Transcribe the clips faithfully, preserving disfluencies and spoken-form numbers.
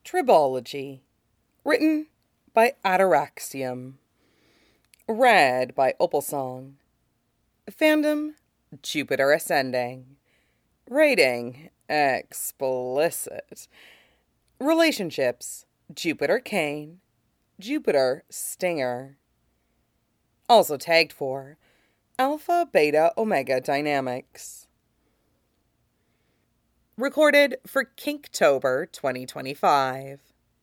Tribology. Written by Ataraxium. Read by Opalsong. Fandom, Jupiter Ascending. Rating, explicit. Relationships, Jupiter Cain, Jupiter Stinger. Also tagged for Alpha Beta Omega Dynamics. Recorded for Kinktober twenty twenty-five.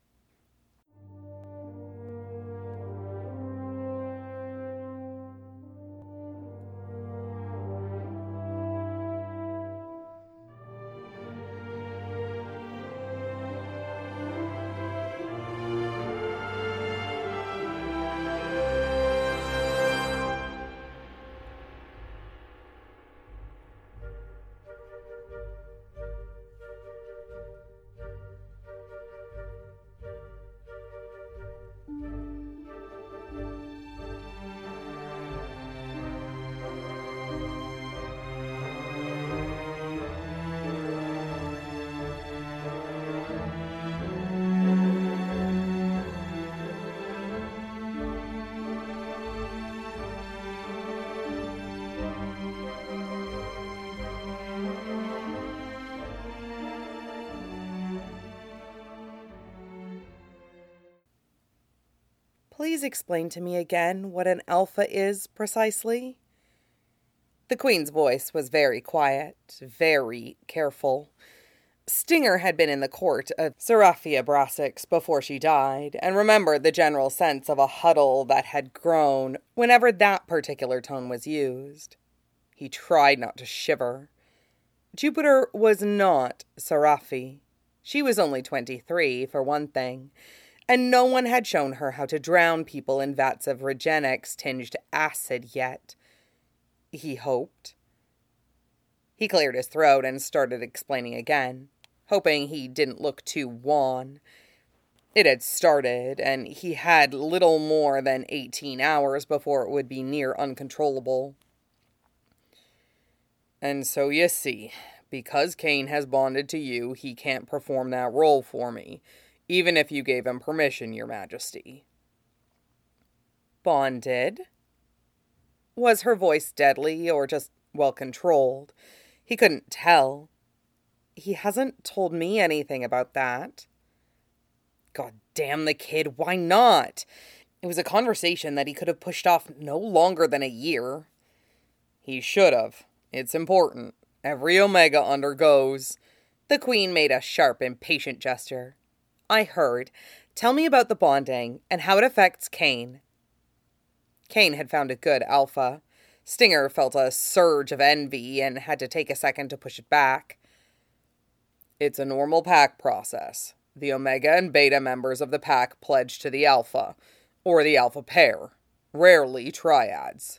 Please explain to me again what an alpha is precisely. The Queen's voice was very quiet, very careful. Stinger had been in the court of Seraphia Brassix before she died, and remembered the general sense of a huddle that had grown whenever that particular tone was used. He tried not to shiver. Jupiter was not Seraphi. She was only twenty-three, for one thing, and no one had shown her how to drown people in vats of Regenex-tinged acid yet. He hoped. He cleared his throat and started explaining again, hoping he didn't look too wan. It had started, and he had little more than eighteen hours before it would be near uncontrollable. And so you see, because Cain has bonded to you, he can't perform that role for me, even if you gave him permission, Your Majesty. Bonded? Was her voice deadly or just well-controlled? He couldn't tell. He hasn't told me anything about that. God damn the kid, why not? It was a conversation that he could have pushed off no longer than a year. He should have. It's important. Every Omega undergoes. The Queen made a sharp, impatient gesture. I heard. Tell me about the bonding and how it affects Cain. Cain had found a good alpha. Stinger felt a surge of envy and had to take a second to push it back. It's a normal pack process. The Omega and Beta members of the pack pledge to the Alpha, or the Alpha pair, rarely triads.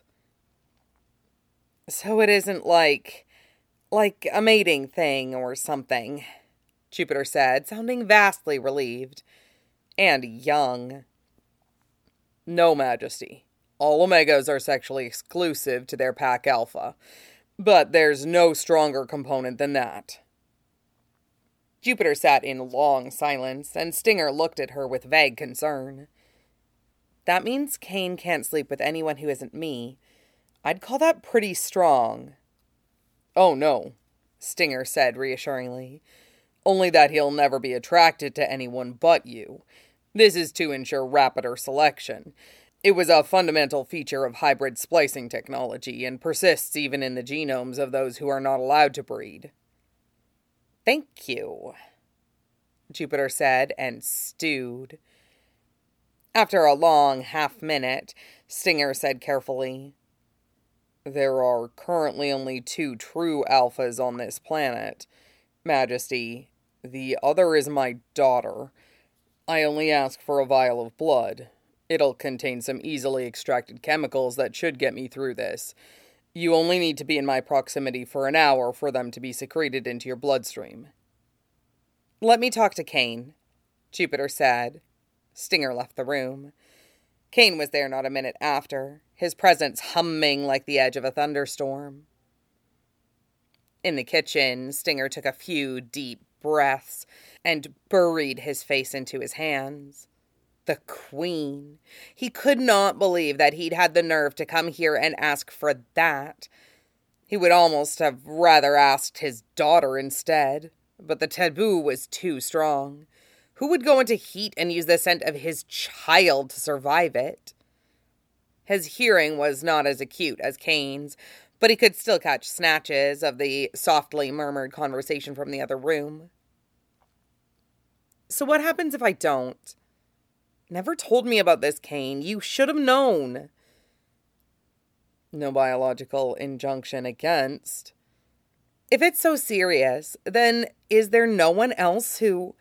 So it isn't like, like a mating thing or something, Jupiter said, sounding vastly relieved. And young. No, Majesty. All Omegas are sexually exclusive to their pack Alpha, but there's no stronger component than that. Jupiter sat in long silence, and Stinger looked at her with vague concern. That means Cain can't sleep with anyone who isn't me. I'd call that pretty strong. Oh, no, Stinger said reassuringly. Only that he'll never be attracted to anyone but you. This is to ensure rapider selection. It was a fundamental feature of hybrid splicing technology and persists even in the genomes of those who are not allowed to breed. Thank you, Jupiter said, and stewed. After a long half-minute, Stinger said carefully, There are currently only two true alphas on this planet, Majesty. The other is my daughter. I only ask for a vial of blood. It'll contain some easily extracted chemicals that should get me through this. You only need to be in my proximity for an hour for them to be secreted into your bloodstream. Let me talk to Cain, Jupiter said. Stinger left the room. Cain was there not a minute after, his presence humming like the edge of a thunderstorm. In the kitchen, Stinger took a few deep breaths and buried his face into his hands. The Queen. He could not believe that he'd had the nerve to come here and ask for that. He would almost have rather asked his daughter instead, but the taboo was too strong. Who would go into heat and use the scent of his child to survive it? His hearing was not as acute as Kane's, but he could still catch snatches of the softly murmured conversation from the other room. So what happens if I don't? Never told me about this, Kane. You should have known. No biological injunction against. If it's so serious, then is there no one else who...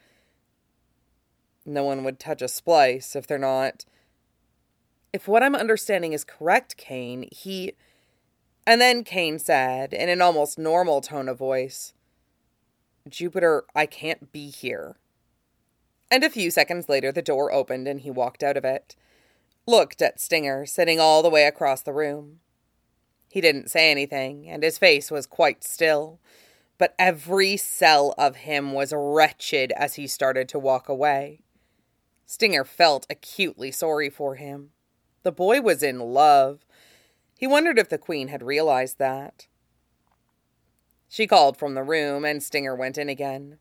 No one would touch a splice if they're not... If what I'm understanding is correct, Kane, he... And then Kane said, in an almost normal tone of voice, Jupiter, I can't be here. And a few seconds later, the door opened and he walked out of it, looked at Stinger, sitting all the way across the room. He didn't say anything, and his face was quite still, but every cell of him was wretched as he started to walk away. Stinger felt acutely sorry for him. The boy was in love. He wondered if the Queen had realized that. She called from the room, and Stinger went in again.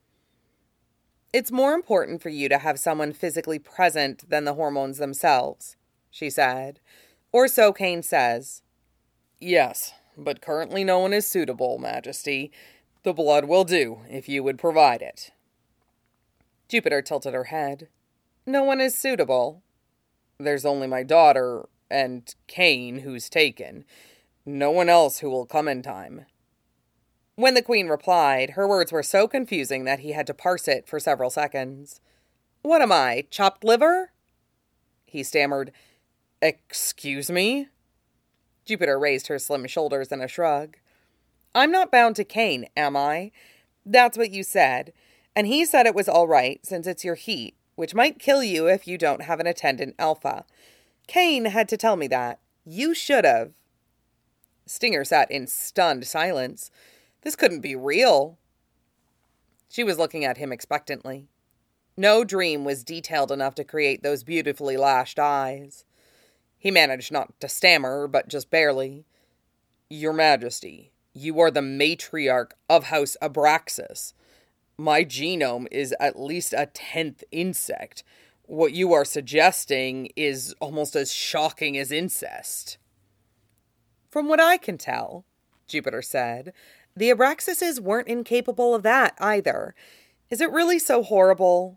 It's more important for you to have someone physically present than the hormones themselves, she said. Or so Kane says. Yes, but currently no one is suitable, Majesty. The blood will do, if you would provide it. Jupiter tilted her head. No one is suitable. There's only my daughter, and Kane, who's taken. No one else who will come in time. When the Queen replied, her words were so confusing that he had to parse it for several seconds. What am I, chopped liver? He stammered. Excuse me? Jupiter raised her slim shoulders in a shrug. I'm not bound to Kane, am I? That's what you said. And he said it was all right, since it's your heat, which might kill you if you don't have an attendant alpha. Kane had to tell me that. You should have. Stinger sat in stunned silence. This couldn't be real. She was looking at him expectantly. No dream was detailed enough to create those beautifully lashed eyes. He managed not to stammer, but just barely. Your Majesty, you are the matriarch of House Abraxas. My genome is at least a tenth insect. What you are suggesting is almost as shocking as incest. From what I can tell, Jupiter said, the Abraxases weren't incapable of that either. Is it really so horrible?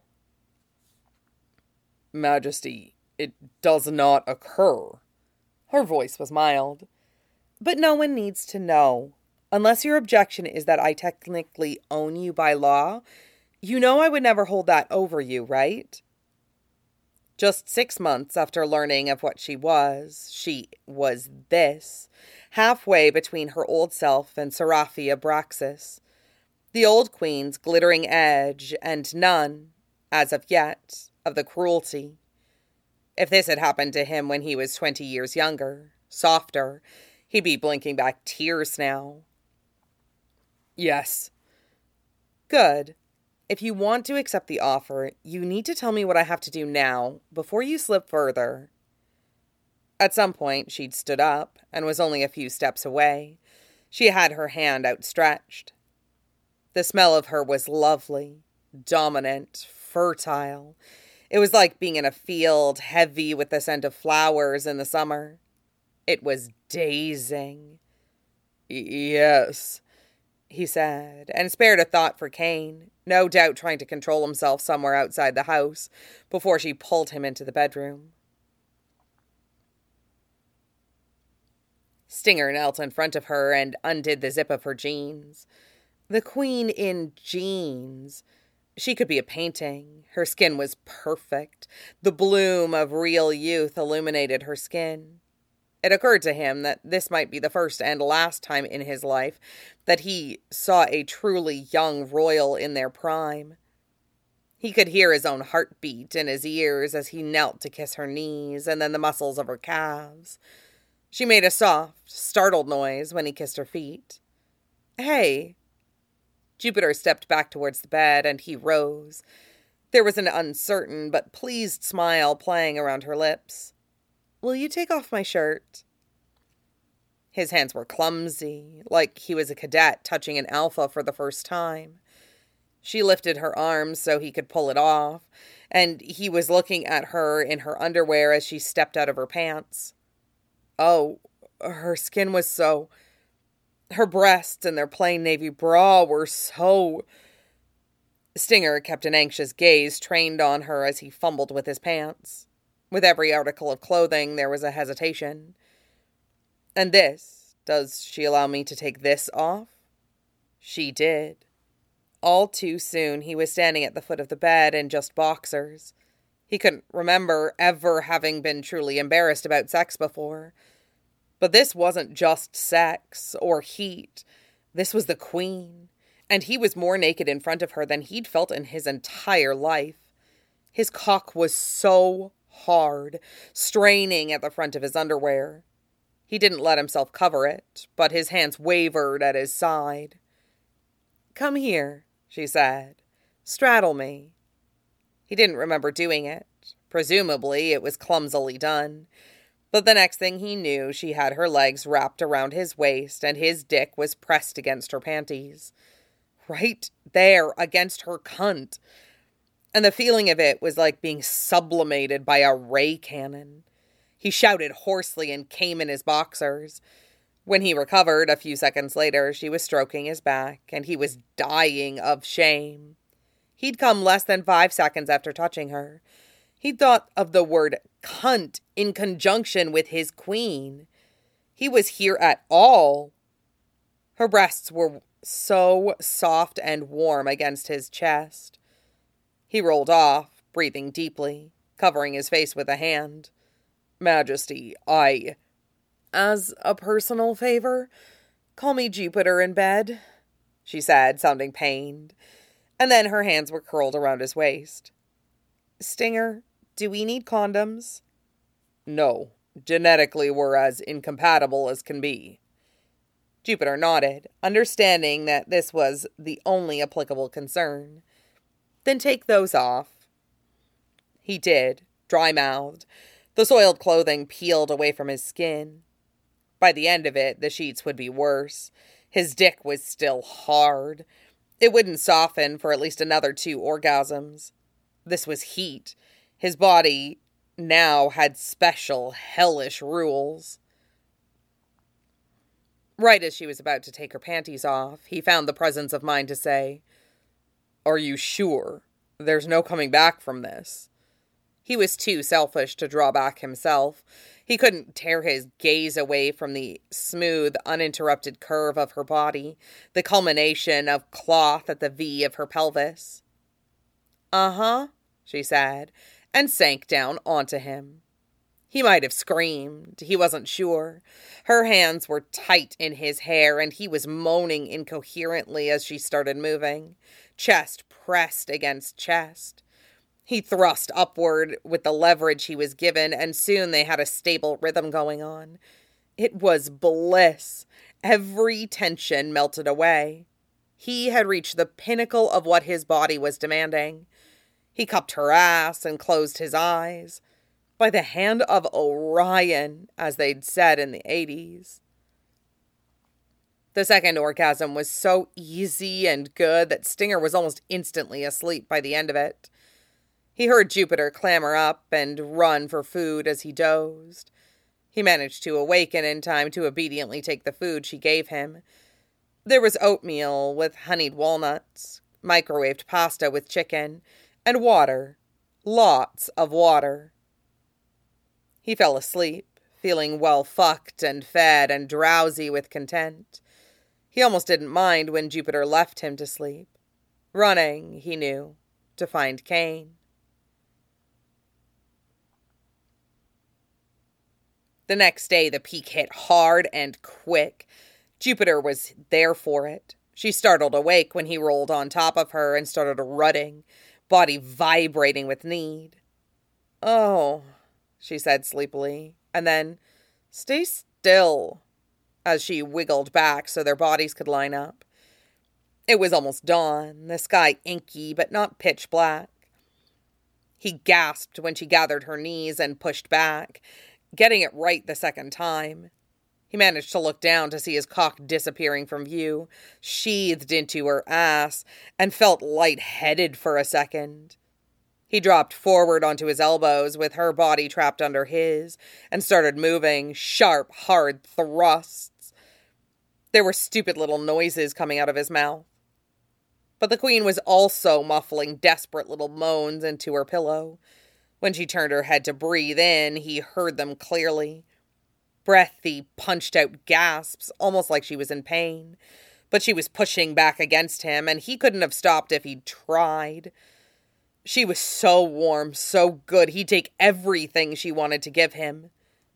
Majesty, it does not occur. Her voice was mild. But no one needs to know. Unless your objection is that I technically own you by law, you know I would never hold that over you, right? Just six months after learning of what she was, she was this, halfway between her old self and Seraphi Abraxas, the old queen's glittering edge, and none, as of yet, of the cruelty. If this had happened to him when he was twenty years younger, softer, he'd be blinking back tears now. Yes. Good. If you want to accept the offer, you need to tell me what I have to do now, before you slip further. At some point, she'd stood up, and was only a few steps away. She had her hand outstretched. The smell of her was lovely, dominant, fertile. It was like being in a field heavy with the scent of flowers in the summer. It was dazing. Yes, he said, and spared a thought for Kane, no doubt trying to control himself somewhere outside the house, before she pulled him into the bedroom. Stinger knelt in front of her and undid the zip of her jeans. The Queen in jeans. She could be a painting. Her skin was perfect. The bloom of real youth illuminated her skin. It occurred to him that this might be the first and last time in his life that he saw a truly young royal in their prime. He could hear his own heartbeat in his ears as he knelt to kiss her knees and then the muscles of her calves. She made a soft, startled noise when he kissed her feet. Hey. Jupiter stepped back towards the bed, and he rose. There was an uncertain but pleased smile playing around her lips. "Will you take off my shirt?" His hands were clumsy, like he was a cadet touching an alpha for the first time. She lifted her arms so he could pull it off, and he was looking at her in her underwear as she stepped out of her pants. Oh, her skin was so... Her breasts and their plain navy bra were so... Stinger kept an anxious gaze trained on her as he fumbled with his pants. With every article of clothing, there was a hesitation. "And this? Does she allow me to take this off?" She did. All too soon, he was standing at the foot of the bed in just boxers. He couldn't remember ever having been truly embarrassed about sex before. But this wasn't just sex or heat. This was the queen. And he was more naked in front of her than he'd felt in his entire life. His cock was so hard, straining at the front of his underwear. He didn't let himself cover it, but his hands wavered at his side. "Come here," she said. "Straddle me." He didn't remember doing it. Presumably, it was clumsily done. But the next thing he knew, she had her legs wrapped around his waist, and his dick was pressed against her panties. Right there, against her cunt. And the feeling of it was like being sublimated by a ray cannon. He shouted hoarsely and came in his boxers. When he recovered a few seconds later, she was stroking his back, and he was dying of shame. He'd come less than five seconds after touching her. He'd thought of the word cunt in conjunction with his queen. He was here at all. Her breasts were so soft and warm against his chest. He rolled off, breathing deeply, covering his face with a hand. "Majesty, I..." "As a personal favor, call me Jupiter in bed," she said, sounding pained. And then her hands were curled around his waist. "Stinger, do we need condoms?" "No. Genetically, we're as incompatible as can be." Jupiter nodded, understanding that this was the only applicable concern. "Then take those off." He did, dry-mouthed. The soiled clothing peeled away from his skin. By the end of it, the sheets would be worse. His dick was still hard. It wouldn't soften for at least another two orgasms. This was heat. His body now had special, hellish rules. Right as she was about to take her panties off, he found the presence of mind to say, "Are you sure? There's no coming back from this." He was too selfish to draw back himself. He couldn't tear his gaze away from the smooth, uninterrupted curve of her body, the culmination of cloth at the V of her pelvis. "Uh-huh," she said, and sank down onto him. He might have screamed. He wasn't sure. Her hands were tight in his hair, and he was moaning incoherently as she started moving, chest pressed against chest. He thrust upward with the leverage he was given, and soon they had a stable rhythm going on. It was bliss. Every tension melted away. He had reached the pinnacle of what his body was demanding. He cupped her ass and closed his eyes. By the hand of Orion, as they'd said in the eighties. The second orgasm was so easy and good that Stinger was almost instantly asleep by the end of it. He heard Jupiter clamber up and run for food as he dozed. He managed to awaken in time to obediently take the food she gave him. There was oatmeal with honeyed walnuts, microwaved pasta with chicken, and water. Lots of water. He fell asleep, feeling well fucked and fed and drowsy with content. He almost didn't mind when Jupiter left him to sleep. Running, he knew, to find Cain. The next day, the peak hit hard and quick. Jupiter was there for it. She startled awake when he rolled on top of her and started rutting, body vibrating with need. "Oh," she said sleepily, and then, "Stay still," as she wiggled back so their bodies could line up. It was almost dawn, the sky inky but not pitch black. He gasped when she gathered her knees and pushed back, getting it right the second time. He managed to look down to see his cock disappearing from view, sheathed into her ass, and felt lightheaded for a second. He dropped forward onto his elbows with her body trapped under his and started moving, sharp, hard thrusts. There were stupid little noises coming out of his mouth. But the queen was also muffling desperate little moans into her pillow. When she turned her head to breathe in, he heard them clearly. Breathy, punched-out gasps, almost like she was in pain. But she was pushing back against him, and he couldn't have stopped if he'd tried. She was so warm, so good, he'd take everything she wanted to give him.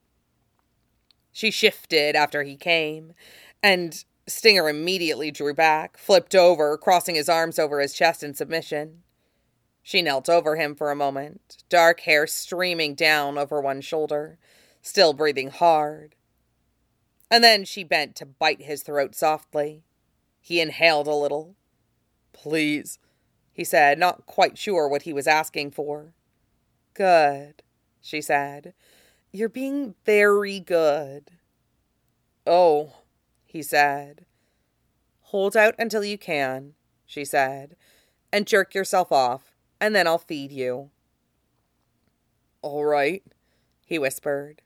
She shifted after he came, and Stinger immediately drew back, flipped over, crossing his arms over his chest in submission. She knelt over him for a moment, dark hair streaming down over one shoulder, still breathing hard. And then she bent to bite his throat softly. He inhaled a little. "Please," he said, not quite sure what he was asking for. "Good," she said. "You're being very good." "Oh," he said. "Hold out until you can," she said, "and jerk yourself off, and then I'll feed you." "All right," he whispered.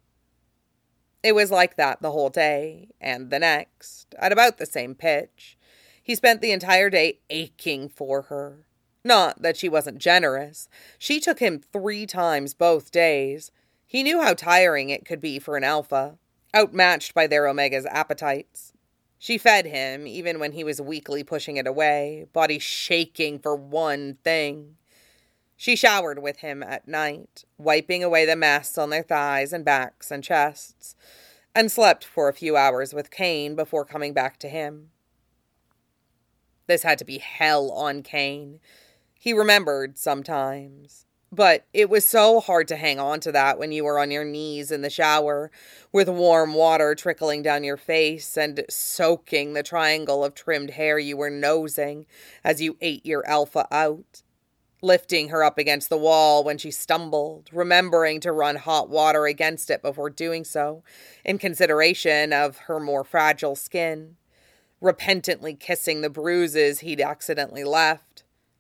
It was like that the whole day, and the next, at about the same pitch. He spent the entire day aching for her. Not that she wasn't generous. She took him three times both days. He knew how tiring it could be for an alpha, outmatched by their omega's appetites. She fed him, even when he was weakly pushing it away, body shaking for one thing. She showered with him at night, wiping away the mess on their thighs and backs and chests, and slept for a few hours with Kane before coming back to him. This had to be hell on Kane. He remembered sometimes. But it was so hard to hang on to that when you were on your knees in the shower, with warm water trickling down your face and soaking the triangle of trimmed hair you were nosing as you ate your alpha out. Lifting her up against the wall when she stumbled, remembering to run hot water against it before doing so, in consideration of her more fragile skin. Repentantly kissing the bruises he'd accidentally left.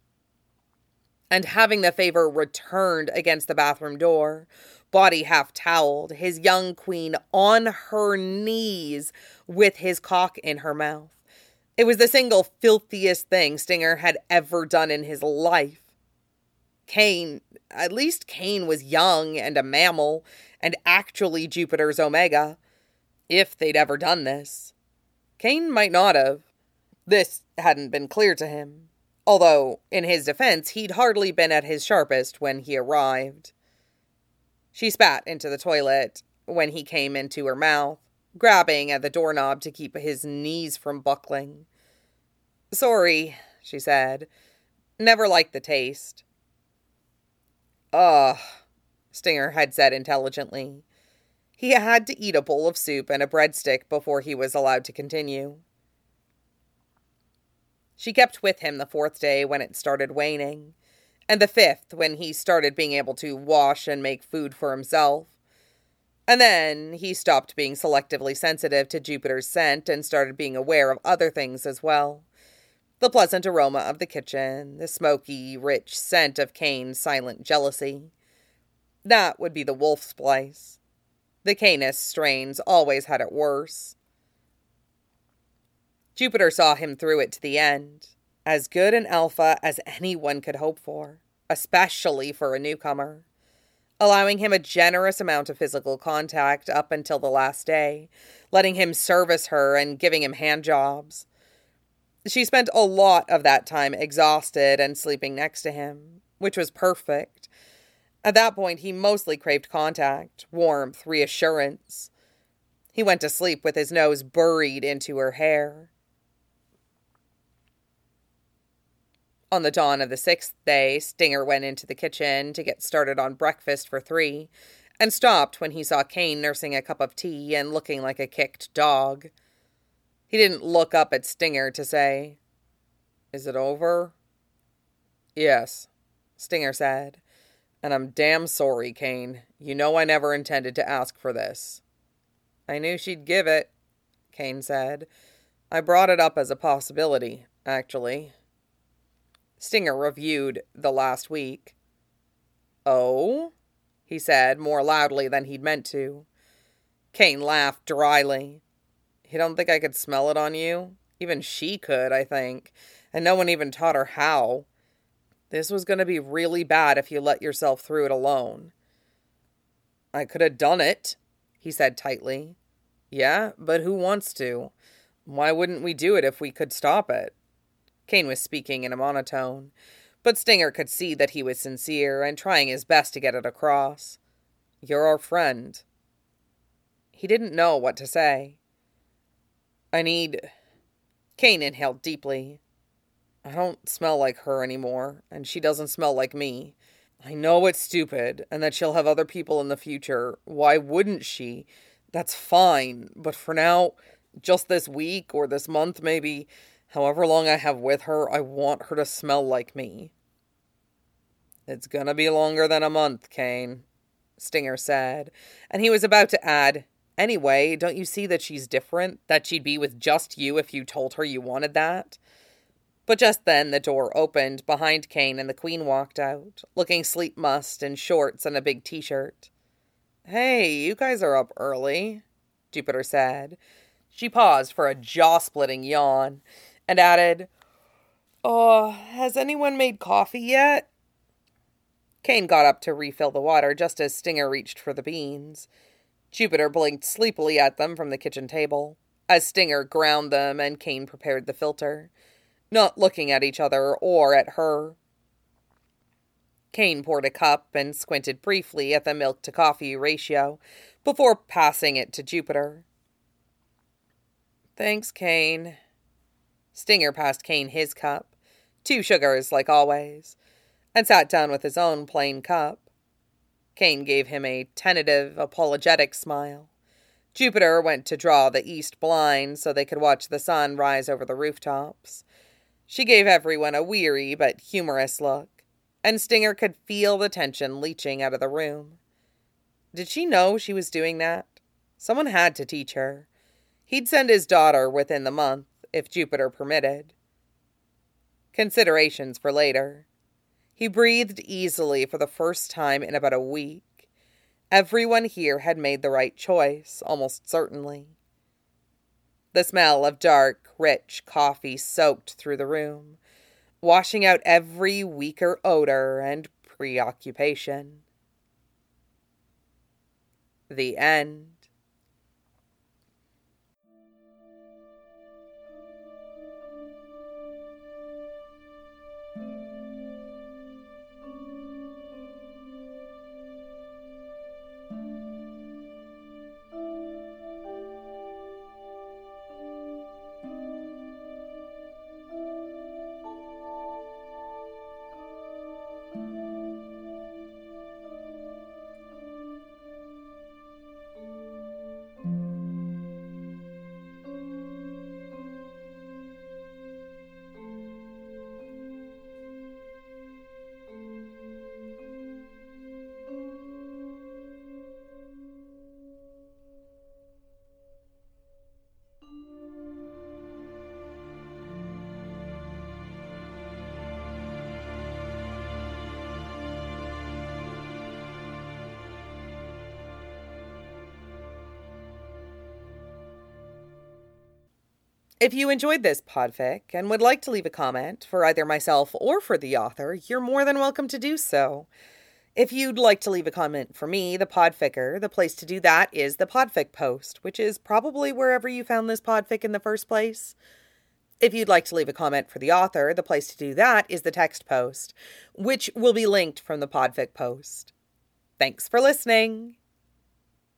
And having the favor returned against the bathroom door, body half-toweled, his young queen on her knees with his cock in her mouth. It was the single filthiest thing Stinger had ever done in his life. Kane, at least Kane was young and a mammal, and actually Jupiter's Omega, if they'd ever done this. Kane might not have. This hadn't been clear to him, although, in his defense, he'd hardly been at his sharpest when he arrived. She spat into the toilet when he came into her mouth, grabbing at the doorknob to keep his knees from buckling. "Sorry," she said. "Never liked the taste." "Ugh," Stinger had said intelligently. He had to eat a bowl of soup and a breadstick before he was allowed to continue. She kept with him the fourth day when it started waning, and the fifth when he started being able to wash and make food for himself. And then he stopped being selectively sensitive to Jupiter's scent and started being aware of other things as well. The pleasant aroma of the kitchen, the smoky, rich scent of Kane's silent jealousy. That would be the wolf splice. The Canis strains always had it worse. Jupiter saw him through it to the end. As good an alpha as anyone could hope for, especially for a newcomer. Allowing him a generous amount of physical contact up until the last day, letting him service her and giving him hand jobs. She spent a lot of that time exhausted and sleeping next to him, which was perfect. At that point, he mostly craved contact, warmth, reassurance. He went to sleep with his nose buried into her hair. On the dawn of the sixth day, Stinger went into the kitchen to get started on breakfast for three, and stopped when he saw Kane nursing a cup of tea and looking like a kicked dog. He didn't look up at Stinger to say, Is it over? Yes, Stinger said. And I'm damn sorry, Kane. You know I never intended to ask for this. I knew she'd give it, Kane said. I brought it up as a possibility, actually. Stinger reviewed the last week. Oh? He said, more loudly than he'd meant to. Kane laughed dryly. You don't think I could smell it on you? Even she could, I think. And no one even taught her how. This was going to be really bad if you let yourself through it alone. I could have done it, he said tightly. Yeah, but who wants to? Why wouldn't we do it if we could stop it? Kane was speaking in a monotone, but Stinger could see that he was sincere and trying his best to get it across. You're our friend. He didn't know what to say. I need... Kane inhaled deeply. I don't smell like her anymore, and she doesn't smell like me. I know it's stupid, and that she'll have other people in the future. Why wouldn't she? That's fine, but for now, just this week or this month maybe, however long I have with her, I want her to smell like me. It's gonna be longer than a month, Kane, Stinger said, and he was about to add, anyway, don't you see that she's different? That she'd be with just you if you told her you wanted that? But just then the door opened behind Kane and the Queen walked out, looking sleep-mussed in shorts and a big t-shirt. Hey, you guys are up early, Jupiter said. She paused for a jaw-splitting yawn and added, Oh, has anyone made coffee yet? Kane got up to refill the water just as Stinger reached for the beans. Jupiter blinked sleepily at them from the kitchen table, as Stinger ground them and Kane prepared the filter, not looking at each other or at her. Kane poured a cup and squinted briefly at the milk-to-coffee ratio before passing it to Jupiter. Thanks, Kane. Stinger passed Kane his cup, two sugars like always, and sat down with his own plain cup. Kane gave him a tentative, apologetic smile. Jupiter went to draw the east blind so they could watch the sun rise over the rooftops. She gave everyone a weary but humorous look, and Stinger could feel the tension leaching out of the room. Did she know she was doing that? Someone had to teach her. He'd send his daughter within the month, if Jupiter permitted. Considerations for later. He breathed easily for the first time in about a week. Everyone here had made the right choice, almost certainly. The smell of dark, rich coffee soaked through the room, washing out every weaker odor and preoccupation. The end. If you enjoyed this podfic and would like to leave a comment for either myself or for the author, you're more than welcome to do so. If you'd like to leave a comment for me, the podficker, the place to do that is the podfic post, which is probably wherever you found this podfic in the first place. If you'd like to leave a comment for the author, the place to do that is the text post, which will be linked from the podfic post. Thanks for listening.